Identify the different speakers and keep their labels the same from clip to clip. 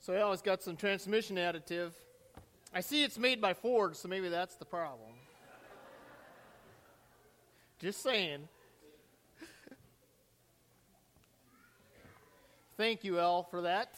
Speaker 1: So I always got some transmission additive. I see it's made by Ford, so maybe that's the problem. Just saying. Thank you, El, for that.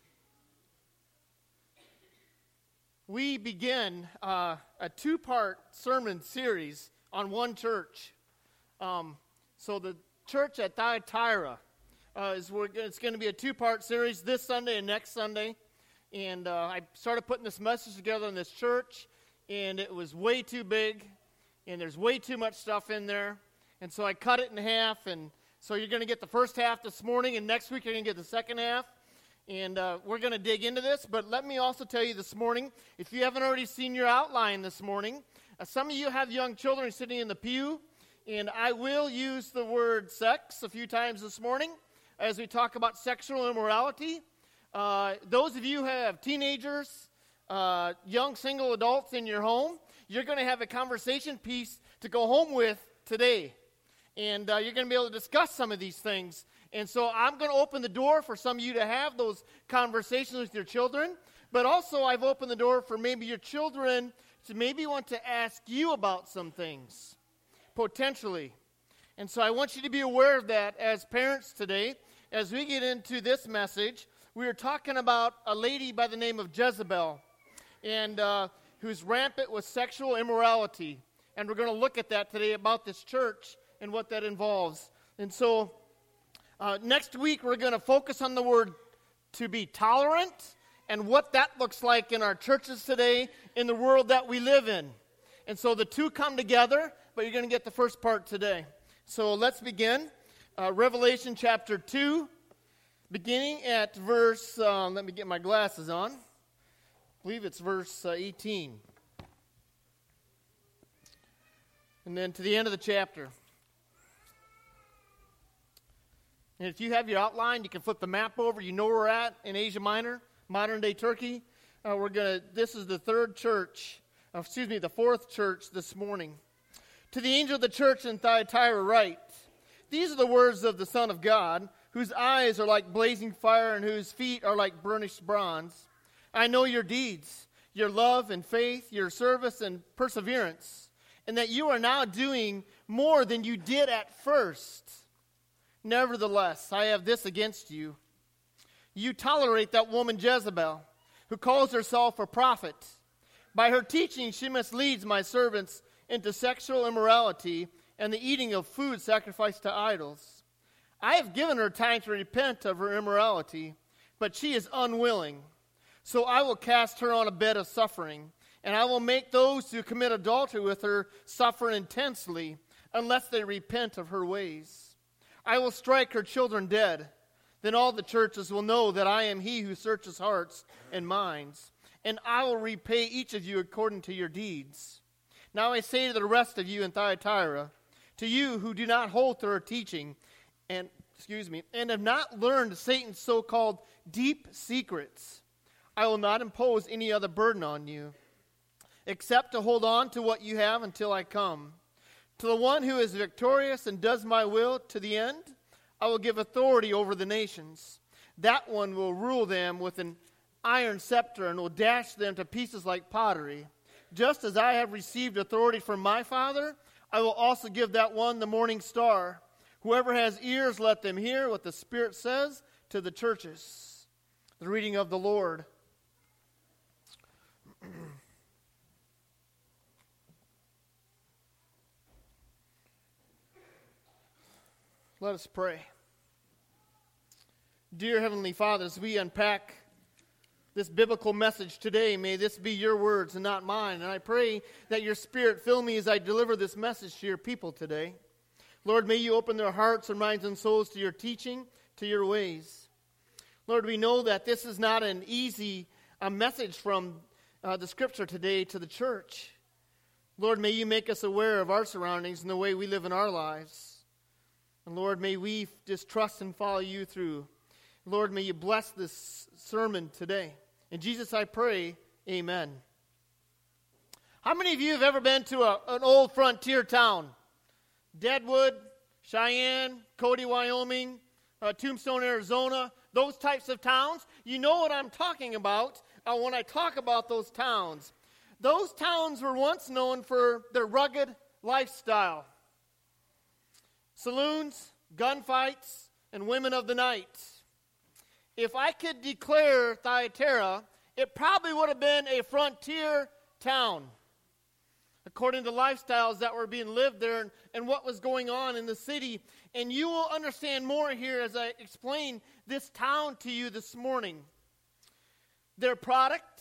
Speaker 1: We begin a two-part sermon series on one church. So the church at Thyatira it's going to be a two-part series this Sunday and next Sunday. And I started putting this message together in this church, and it was way too big, and there's way too much stuff in there. And so I cut it in half, and so you're going to get the first half this morning, and next week you're going to get the second half. And we're going to dig into this, but let me also tell you this morning, if you haven't already seen your outline this morning, some of you have young children sitting in the pew, and I will use the word sex a few times this morning as we talk about sexual immorality. Those of you who have teenagers, young single adults in your home, you're going to have a conversation piece to go home with today. And you're going to be able to discuss some of these things. And so I'm going to open the door for some of you to have those conversations with your children. But also I've opened the door for maybe your children to maybe want to ask you about some things, potentially. And so I want you to be aware of that as parents today. As we get into this message, we are talking about a lady by the name of Jezebel, and who's rampant with sexual immorality. And we're going to look at that today about this church and what that involves. And so next week we're going to focus on the word to be tolerant and what that looks like in our churches today, in the world that we live in. And so the two come together, but you're going to get the first part today. So let's begin. Revelation chapter 2, beginning at verse, let me get my glasses on. I believe it's verse 18. And then to the end of the chapter. And if you have your outline, you can flip the map over. You know where we're at in Asia Minor, modern-day Turkey. This is the the fourth church this morning. To the angel of the church in Thyatira write, these are the words of the Son of God, whose eyes are like blazing fire and whose feet are like burnished bronze. I know your deeds, your love and faith, your service and perseverance, and that you are now doing more than you did at first. Nevertheless, I have this against you. You tolerate that woman Jezebel, who calls herself a prophet. By her teaching, she misleads my servants into sexual immorality and the eating of food sacrificed to idols. I have given her time to repent of her immorality, but she is unwilling. So I will cast her on a bed of suffering, and I will make those who commit adultery with her suffer intensely, unless they repent of her ways. I will strike her children dead. Then all the churches will know that I am he who searches hearts and minds, and I will repay each of you according to your deeds. Now I say to the rest of you in Thyatira, to you who do not hold to her teaching, and have not learned Satan's so-called deep secrets, I will not impose any other burden on you, except to hold on to what you have until I come. To the one who is victorious and does my will to the end, I will give authority over the nations. That one will rule them with an iron scepter and will dash them to pieces like pottery. Just as I have received authority from my Father, I will also give that one the morning star. Whoever has ears, let them hear what the Spirit says to the churches. The reading of the Lord. Let us pray. Dear Heavenly Father, as we unpack this biblical message today, may this be your words and not mine. And I pray that your Spirit fill me as I deliver this message to your people today. Lord, may you open their hearts and minds and souls to your teaching, to your ways. Lord, we know that this is not an easy message from the Scripture today to the church. Lord, may you make us aware of our surroundings and the way we live in our lives. And Lord, may we just trust and follow you through. Lord, may you bless this sermon today. In Jesus I pray, amen. How many of you have ever been to an old frontier town? Deadwood, Cheyenne, Cody, Wyoming, Tombstone, Arizona, those types of towns. You know what I'm talking about when I talk about those towns. Those towns were once known for their rugged lifestyle. Saloons, gunfights, and women of the night. If I could declare Thyatira, it probably would have been a frontier town, according to lifestyles that were being lived there and what was going on in the city. And you will understand more here as I explain this town to you this morning. Their products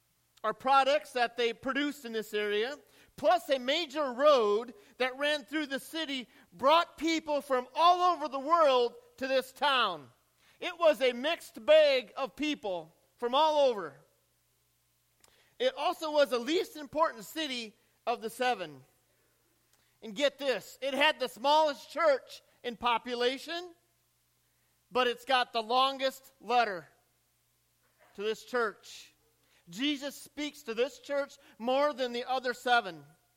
Speaker 1: that they produced in this area, plus a major road that ran through the city, brought people from all over the world to this town. It was a mixed bag of people from all over. It also was the least important city of the seven. And get this, it had the smallest church in population, but it's got the longest letter to this church. Jesus speaks to this church more than the other seven.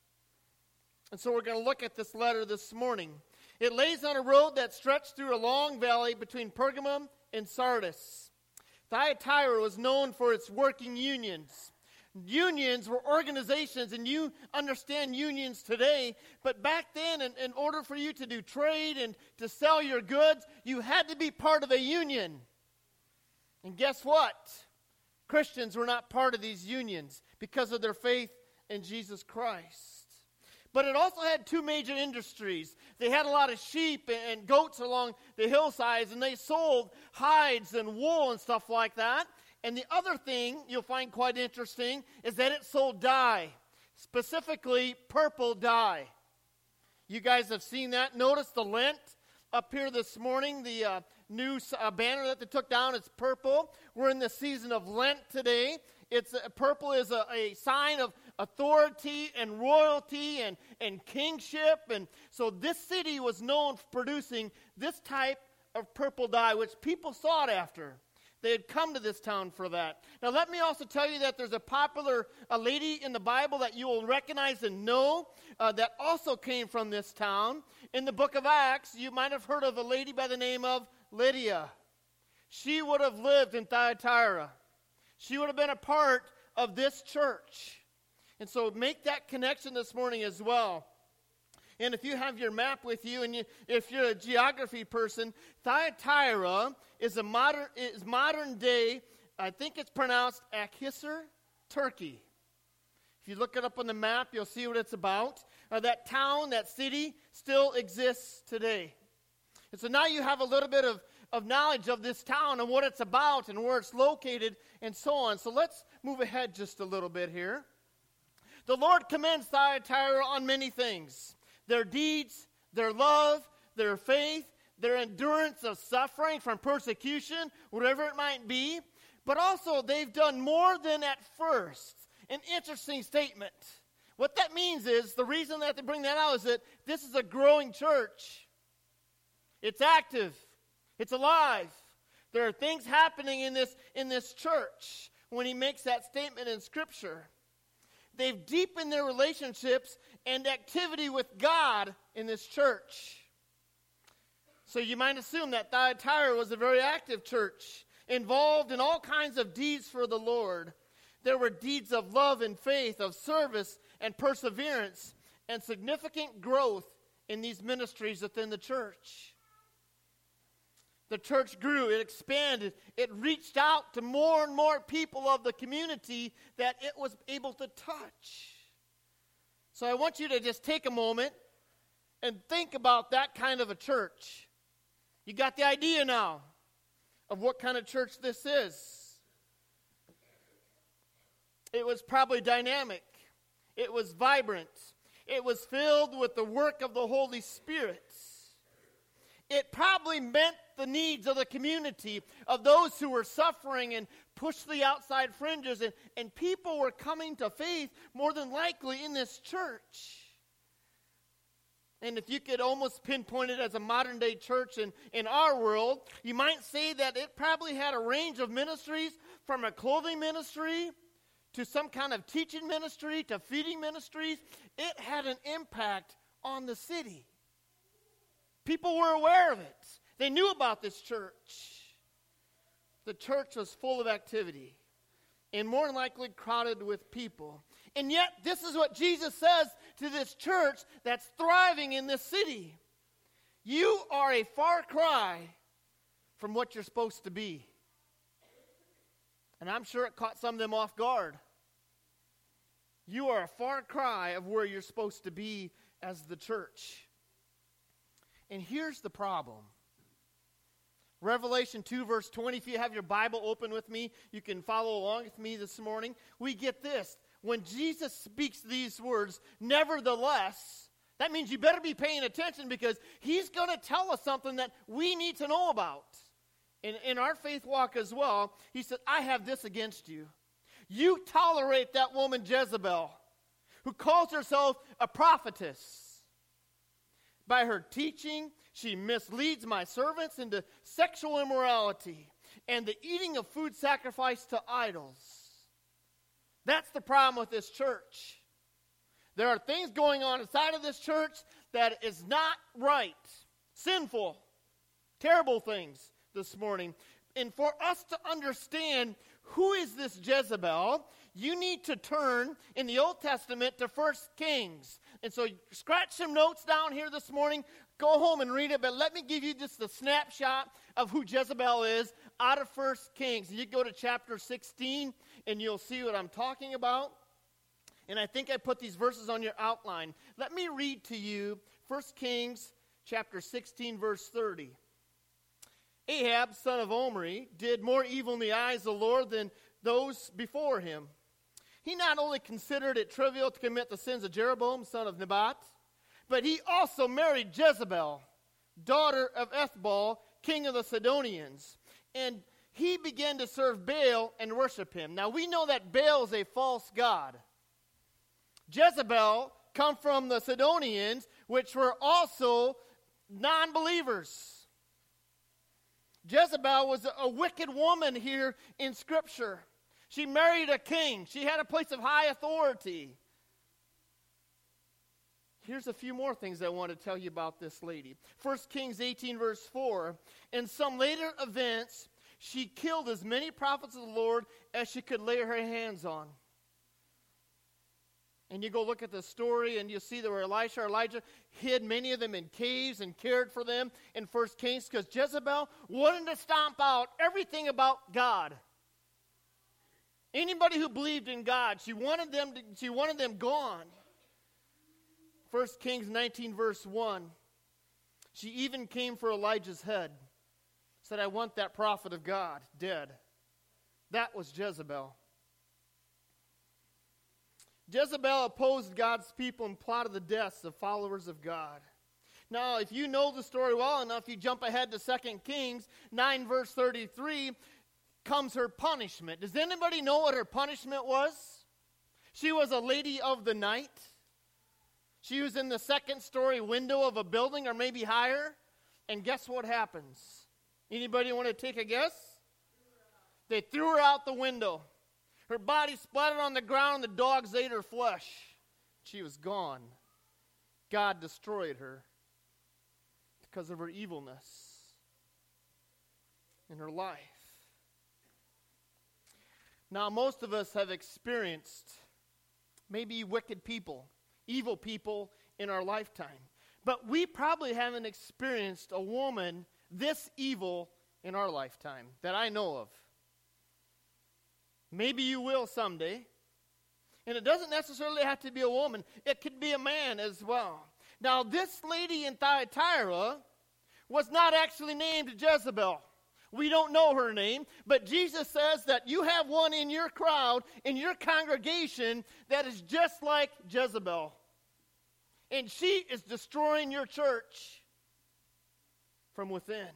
Speaker 1: And so we're going to look at this letter this morning. It lays on a road that stretched through a long valley between Pergamum and Sardis. Thyatira was known for its working unions. Unions were organizations, and you understand unions today, but back then, in order for you to do trade and to sell your goods, you had to be part of a union. And guess what? Christians were not part of these unions because of their faith in Jesus Christ. But it also had two major industries. They had a lot of sheep and goats along the hillsides, and they sold hides and wool and stuff like that. And the other thing you'll find quite interesting is that it sold dye, specifically purple dye. You guys have seen that. Notice the Lent up here this morning, the new banner that they took down. It's purple. We're in the season of Lent today. Purple is a sign of authority and royalty and kingship. And so this city was known for producing this type of purple dye, which people sought after. They had come to this town for that. Now, let me also tell you that there's a popular lady in the Bible that you will recognize and know that also came from this town. In the book of Acts, you might have heard of a lady by the name of Lydia. She would have lived in Thyatira. She would have been a part of this church. And so make that connection this morning as well. And if you have your map with you, and if you're a geography person, Thyatira is modern day, I think it's pronounced Akhisar, Turkey. If you look it up on the map, you'll see what it's about. That town, that city, still exists today. And so now you have a little bit of knowledge of this town and what it's about and where it's located and so on. So let's move ahead just a little bit here. The Lord commends Thyatira on many things. Their deeds, their love, their faith, their endurance of suffering from persecution, whatever it might be. But also, they've done more than at first. An interesting statement. What that means is, the reason that they bring that out is that this is a growing church. It's active. It's alive. There are things happening in this church when he makes that statement in Scripture. They've deepened their relationships and activity with God in this church. So you might assume that Thyatira was a very active church, involved in all kinds of deeds for the Lord. There were deeds of love and faith, of service and perseverance, and significant growth in these ministries within the church. The church grew, it expanded, it reached out to more and more people of the community that it was able to touch. So I want you to just take a moment and think about that kind of a church. You got the idea now of what kind of church this is. It was probably dynamic. It was vibrant. It was filled with the work of the Holy Spirit. It probably met the needs of the community, of those who were suffering and pushed the outside fringes, and people were coming to faith more than likely in this church. And if you could almost pinpoint it as a modern day church in our world, you might say that it probably had a range of ministries, from a clothing ministry to some kind of teaching ministry to feeding ministries. It had an impact on the city. People were aware of it. They knew about this church. The church was full of activity and more than likely crowded with people. And yet, this is what Jesus says to this church that's thriving in this city. You are a far cry from what you're supposed to be. And I'm sure it caught some of them off guard. You are a far cry of where you're supposed to be as the church. And here's the problem. Revelation 2, verse 20, if you have your Bible open with me, you can follow along with me this morning. We get this. When Jesus speaks these words, nevertheless, that means you better be paying attention because he's going to tell us something that we need to know about. In our faith walk as well, he said, I have this against you. You tolerate that woman Jezebel, who calls herself a prophetess. By her teaching, she misleads my servants into sexual immorality and the eating of food sacrificed to idols. That's the problem with this church. There are things going on inside of this church that is not right, sinful, terrible things this morning. And for us to understand who is this Jezebel, you need to turn in the Old Testament to 1 Kings. And so scratch some notes down here this morning. Go home and read it, but let me give you just a snapshot of who Jezebel is out of 1 Kings. You go to chapter 16, and you'll see what I'm talking about. And I think I put these verses on your outline. Let me read to you 1 Kings chapter 16, verse 30. Ahab, son of Omri, did more evil in the eyes of the Lord than those before him. He not only considered it trivial to commit the sins of Jeroboam, son of Nebat, but he also married Jezebel, daughter of Ethbaal, king of the Sidonians. And he began to serve Baal and worship him. Now we know that Baal is a false god. Jezebel come from the Sidonians, which were also non-believers. Jezebel was a wicked woman here in Scripture. She married a king. She had a place of high authority. Here's a few more things I want to tell you about this lady. 1 Kings 18, verse 4. In some later events, she killed as many prophets of the Lord as she could lay her hands on. And you go look at the story, and you'll see that where Elijah hid many of them in caves and cared for them in 1 Kings, because Jezebel wanted to stomp out everything about God. Anybody who believed in God, she wanted them gone. 1 Kings 19, verse 1. She even came for Elijah's head. Said, I want that prophet of God dead. That was Jezebel. Jezebel opposed God's people and plotted the deaths of followers of God. Now, if you know the story well enough, you jump ahead to 2 Kings 9, verse 33, comes her punishment. Does anybody know what her punishment was? She was a lady of the night. She was in the second-story window of a building or maybe higher. And guess what happens? Anybody want to take a guess? They threw her out the window. Her body splattered on the ground, and the dogs ate her flesh. She was gone. God destroyed her because of her evilness in her life. Now, most of us have experienced maybe wicked people, evil people in our lifetime. But we probably haven't experienced a woman this evil in our lifetime that I know of. Maybe you will someday. And it doesn't necessarily have to be a woman. It could be a man as well. Now, this lady in Thyatira was not actually named Jezebel. We don't know her name, but Jesus says that you have one in your crowd, in your congregation, that is just like Jezebel. And she is destroying your church from within.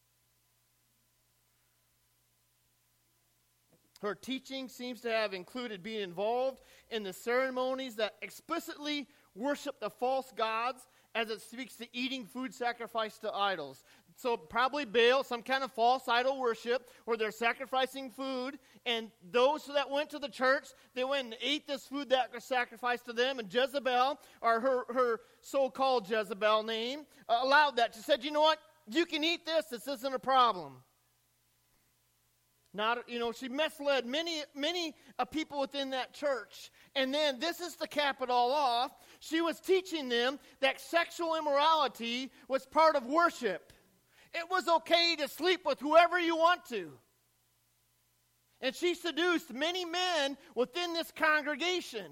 Speaker 1: Her teaching seems to have included being involved in the ceremonies that explicitly worship the false gods, as it speaks to eating food sacrificed to idols. So probably Baal, some kind of false idol worship, where they're sacrificing food, and those that went to the church, they went and ate this food that was sacrificed to them, and Jezebel, or her so-called Jezebel name, allowed that. She said, you know what? You can eat this. This isn't a problem. She misled many people within that church. And then this is to cap it all off. She was teaching them that sexual immorality was part of worship. It was okay to sleep with whoever you want to. And she seduced many men within this congregation.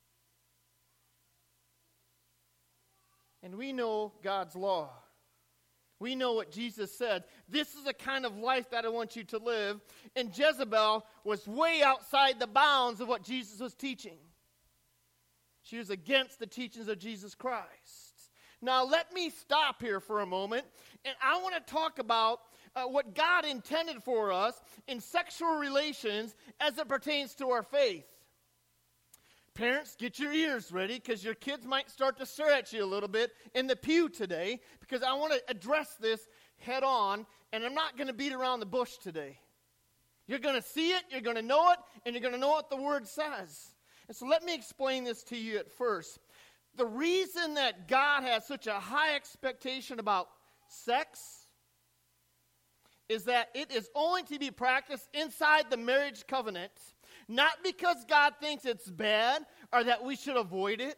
Speaker 1: And we know God's law. We know what Jesus said. This is the kind of life that I want you to live. And Jezebel was way outside the bounds of what Jesus was teaching. She was against the teachings of Jesus Christ. Now let me stop here for a moment. And I want to talk about what God intended for us in sexual relations as it pertains to our faith. Parents, get your ears ready because your kids might start to stare at you a little bit in the pew today because I want to address this head on, and I'm not going to beat around the bush today. You're going to see it, you're going to know it, and you're going to know what the Word says. And so let me explain this to you at first. The reason that God has such a high expectation about sex is that it is only to be practiced inside the marriage covenant. Not because God thinks it's bad or that we should avoid it.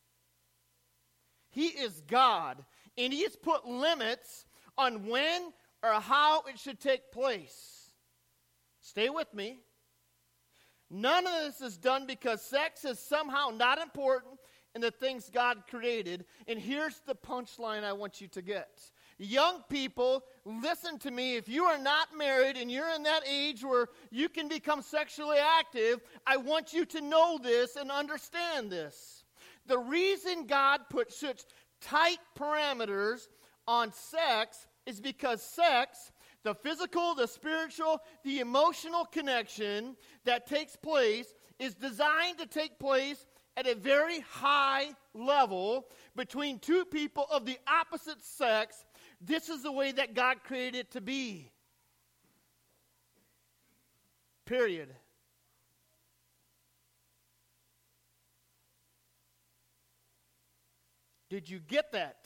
Speaker 1: He is God, and He has put limits on when or how it should take place. Stay with me. None of this is done because sex is somehow not important in the things God created. And here's the punchline I want you to get. Young people, listen to me. If you are not married and you're in that age where you can become sexually active, I want you to know this and understand this. The reason God put such tight parameters on sex is because sex, the physical, the spiritual, the emotional connection that takes place is designed to take place at a very high level between two people of the opposite sex. This is the way that God created it to be. Period. Did you get that?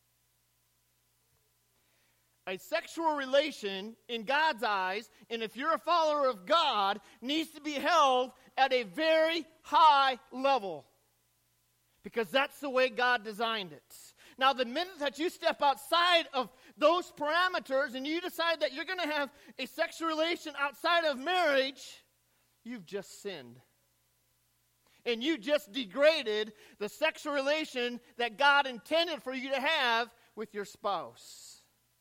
Speaker 1: A sexual relation in God's eyes, and if you're a follower of God, needs to be held at a very high level. Because that's the way God designed it. Now, the minute that you step outside of those parameters and you decide that you're going to have a sexual relation outside of marriage, you've just sinned. And you just degraded the sexual relation that God intended for you to have with your spouse.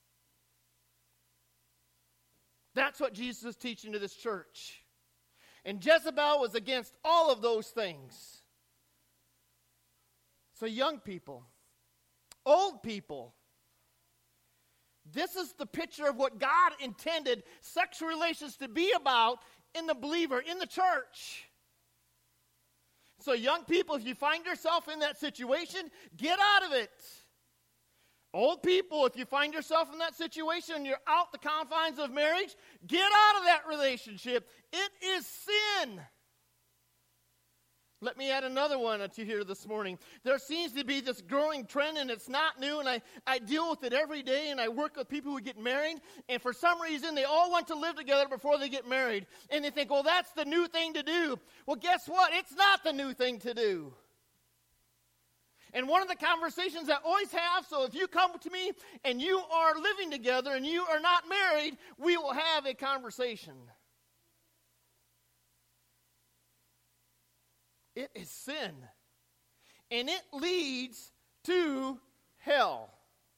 Speaker 1: That's what Jesus is teaching to this church. And Jezebel was against all of those things. So young people, old people, this is the picture of what God intended sexual relations to be about in the believer, in the church. So young people, if you find yourself in that situation, get out of it. Old people, if you find yourself in that situation and you're out the confines of marriage, get out of that relationship. It is sin. Let me add another one to here this morning. There seems to be this growing trend, and it's not new, and I deal with it every day, and I work with people who get married, and for some reason, they all want to live together before they get married. And they think, well, that's the new thing to do. Well, guess what? It's not the new thing to do. And one of the conversations I always have, so if you come to me and you are living together and you are not married, we will have a conversation. It is sin. And it leads to hell.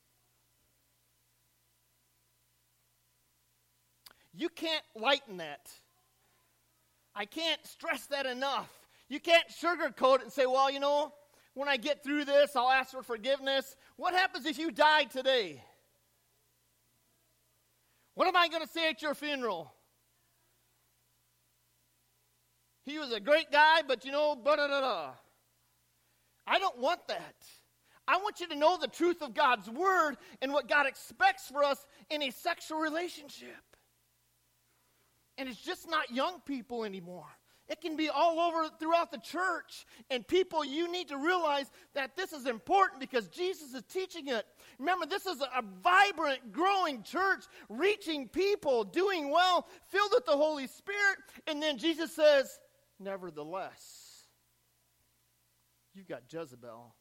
Speaker 1: You can't lighten that. I can't stress that enough. You can't sugarcoat it and say, well, you know, when I get through this, I'll ask for forgiveness. What happens if you die today? What am I going to say at your funeral? He was a great guy, but you know, blah-da-da-da. I don't want that. I want you to know the truth of God's word and what God expects for us in a sexual relationship. And it's just not young people anymore. It can be all over throughout the church. And people, you need to realize that this is important because Jesus is teaching it. Remember, this is a vibrant, growing church, reaching people, doing well, filled with the Holy Spirit. And then Jesus says, nevertheless, you've got Jezebel.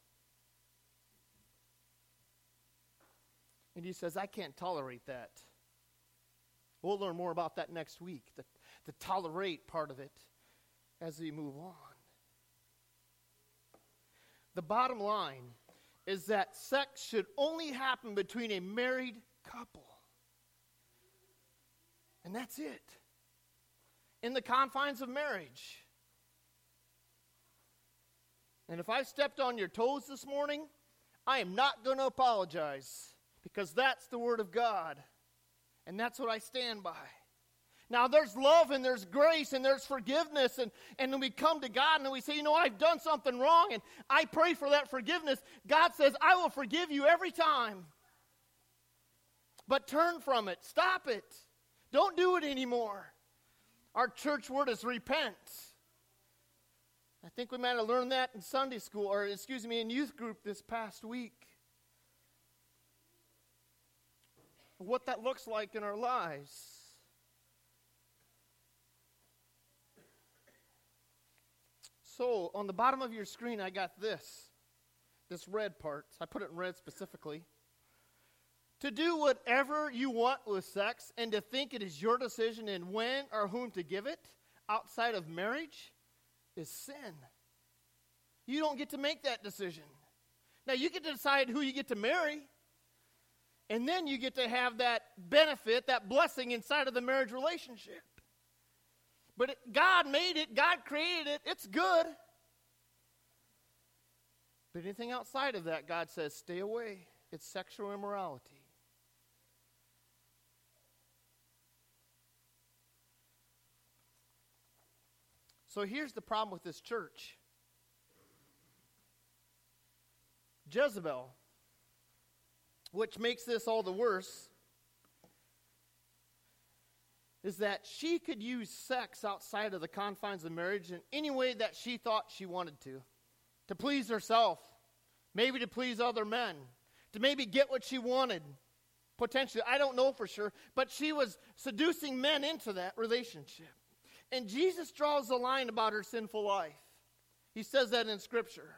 Speaker 1: And he says, I can't tolerate that. We'll learn more about that next week, the tolerate part of it, as we move on. The bottom line is that sex should only happen between a married couple. And that's it. In the confines of marriage. And if I stepped on your toes this morning, I am not going to apologize, because that's the Word of God. And that's what I stand by. Now, there's love and there's grace and there's forgiveness. And then we come to God and we say, I've done something wrong. And I pray for that forgiveness. God says, I will forgive you every time. But turn from it. Stop it. Don't do it anymore. Our church word is repent. I think we might have learned that in Sunday school, in youth group this past week. What that looks like in our lives. So, on the bottom of your screen, I got this red part. I put it in red specifically. To do whatever you want with sex and to think it is your decision in when or whom to give it outside of marriage is sin. You don't get to make that decision. Now, you get to decide who you get to marry. And then you get to have that benefit, that blessing inside of the marriage relationship. But God made it. God created it. It's good. But anything outside of that, God says, stay away. It's sexual immorality. So here's the problem with this church. Jezebel, which makes this all the worse, is that she could use sex outside of the confines of marriage in any way that she thought she wanted to please herself, maybe to please other men, to maybe get what she wanted, potentially. I don't know for sure, but she was seducing men into that relationship. And Jesus draws the line about her sinful life. He says that in Scripture.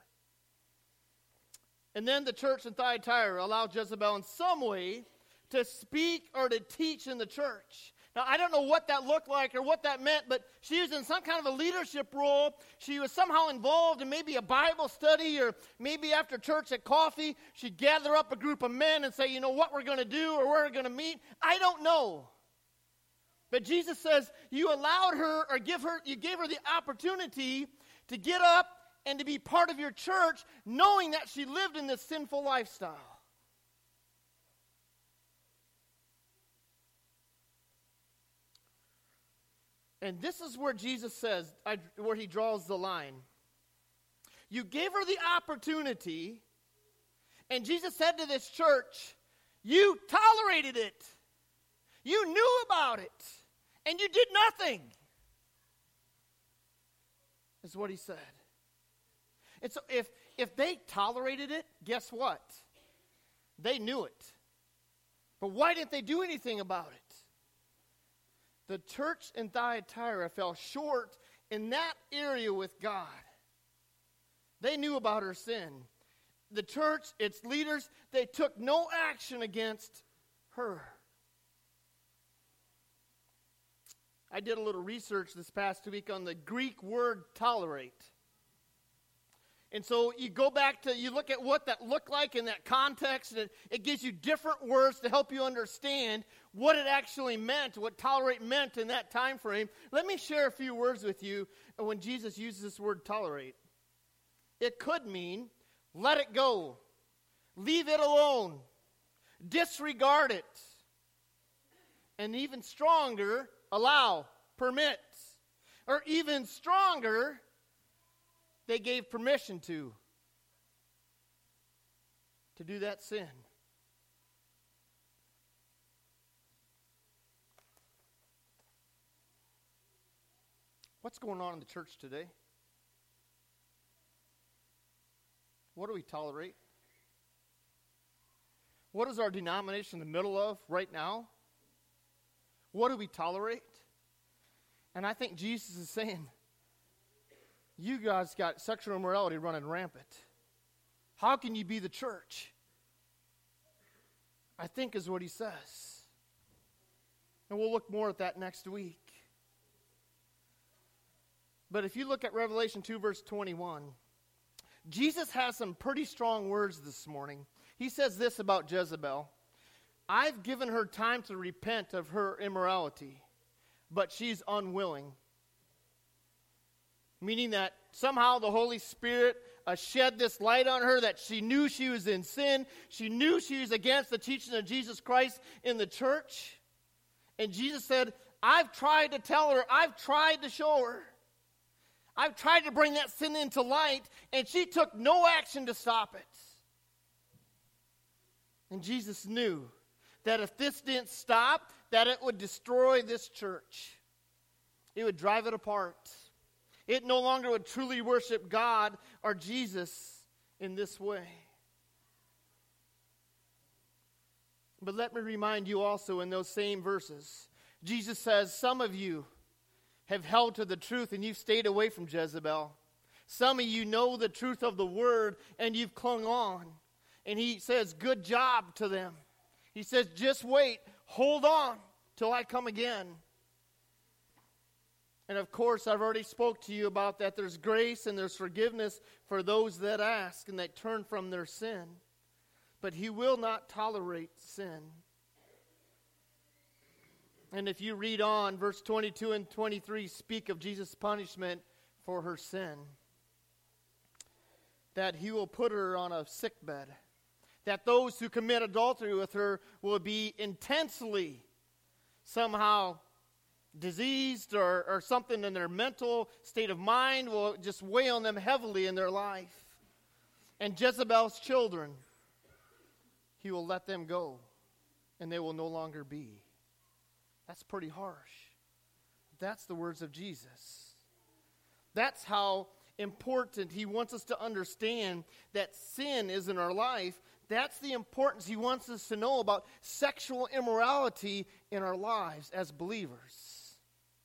Speaker 1: And then the church in Thyatira allowed Jezebel in some way to speak or to teach in the church. Now, I don't know what that looked like or what that meant, but she was in some kind of a leadership role. She was somehow involved in maybe a Bible study, or maybe after church at coffee, she'd gather up a group of men and say, what we're going to do or where we're going to meet. I don't know. But Jesus says you allowed her, or you gave her the opportunity to get up and to be part of your church, knowing that she lived in this sinful lifestyle. And this is where Jesus says, where he draws the line. You gave her the opportunity, and Jesus said to this church, you tolerated it. You knew about it, and you did nothing. Is what he said. And so if they tolerated it, guess what? They knew it. But why didn't they do anything about it? The church in Thyatira fell short in that area with God. They knew about her sin. The church, its leaders, they took no action against her. I did a little research this past week on the Greek word tolerate. And so you go back you look at what that looked like in that context, and it gives you different words to help you understand what it actually meant, what tolerate meant in that time frame. Let me share a few words with you when Jesus uses this word tolerate. It could mean let it go, leave it alone, disregard it, and even stronger, allow, permit, or even stronger, they gave permission to do that sin. What's going on in the church today? What do we tolerate? What is our denomination in the middle of right now? What do we tolerate? And I think Jesus is saying, you guys got sexual immorality running rampant. How can you be the church? I think is what he says. And we'll look more at that next week. But if you look at Revelation 2, verse 21, Jesus has some pretty strong words this morning. He says this about Jezebel. I've given her time to repent of her immorality, but she's unwilling. Meaning that somehow the Holy Spirit shed this light on her, that she knew she was in sin. She knew she was against the teaching of Jesus Christ in the church. And Jesus said, I've tried to tell her, I've tried to show her. I've tried to bring that sin into light, and she took no action to stop it. And Jesus knew that if this didn't stop, that it would destroy this church. It would drive it apart. It no longer would truly worship God or Jesus in this way. But let me remind you also in those same verses, Jesus says, some of you have held to the truth and you've stayed away from Jezebel. Some of you know the truth of the word and you've clung on. And he says, good job to them. He says, just wait, hold on till I come again. And of course, I've already spoke to you about that. There's grace and there's forgiveness for those that ask and that turn from their sin. But he will not tolerate sin. And if you read on, verse 22 and 23 speak of Jesus' punishment for her sin. That he will put her on a sickbed. That those who commit adultery with her will be intensely somehow diseased or something in their mental state of mind will just weigh on them heavily in their life. And Jezebel's children, he will let them go and they will no longer be. That's pretty harsh. That's the words of Jesus. That's how important he wants us to understand that sin is in our life. That's the importance he wants us to know about sexual immorality in our lives as believers.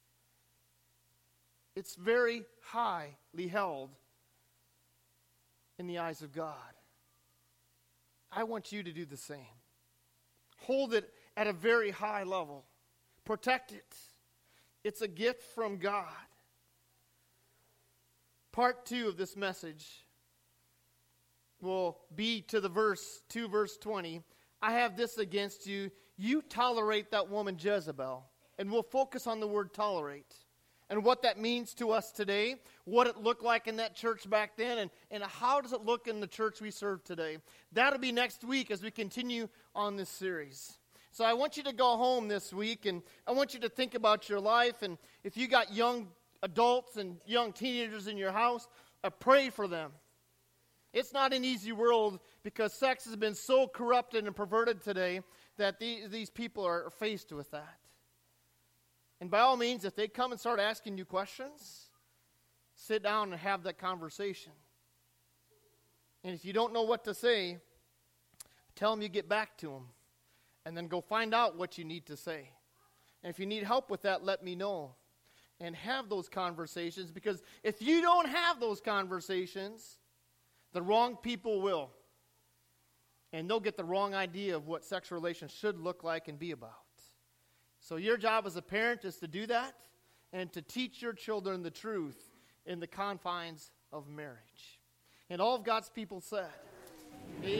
Speaker 1: It's very highly held in the eyes of God. I want you to do the same. Hold it at a very high level. Protect it. It's a gift from God. Part 2 of this message will be to the verse 2, verse 20. I have this against you. You tolerate that woman Jezebel. And we'll focus on the word tolerate. And what that means to us today. What it looked like in that church back then. And how does it look in the church we serve today. That'll be next week as we continue on this series. So I want you to go home this week, and I want you to think about your life. And if you got young adults and young teenagers in your house, pray for them. It's not an easy world because sex has been so corrupted and perverted today that these people are faced with that. And by all means, if they come and start asking you questions, sit down and have that conversation. And if you don't know what to say, tell them you get back to them. And then go find out what you need to say. And if you need help with that, let me know. And have those conversations. Because if you don't have those conversations, the wrong people will. And they'll get the wrong idea of what sexual relations should look like and be about. So your job as a parent is to do that. And to teach your children the truth in the confines of marriage. And all of God's people said,